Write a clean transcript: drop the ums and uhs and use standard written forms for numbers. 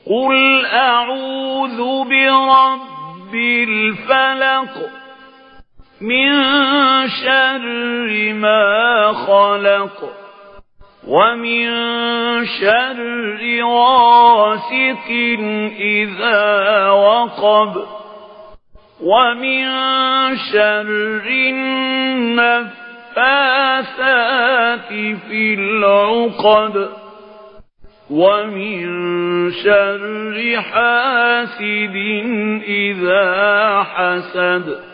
قل أعوذ برب الفلق من شر ما خلق ومن شر غاسق إذا وقب ومن شر النفاثات في العقد ومن شر حاسد إذا حسد.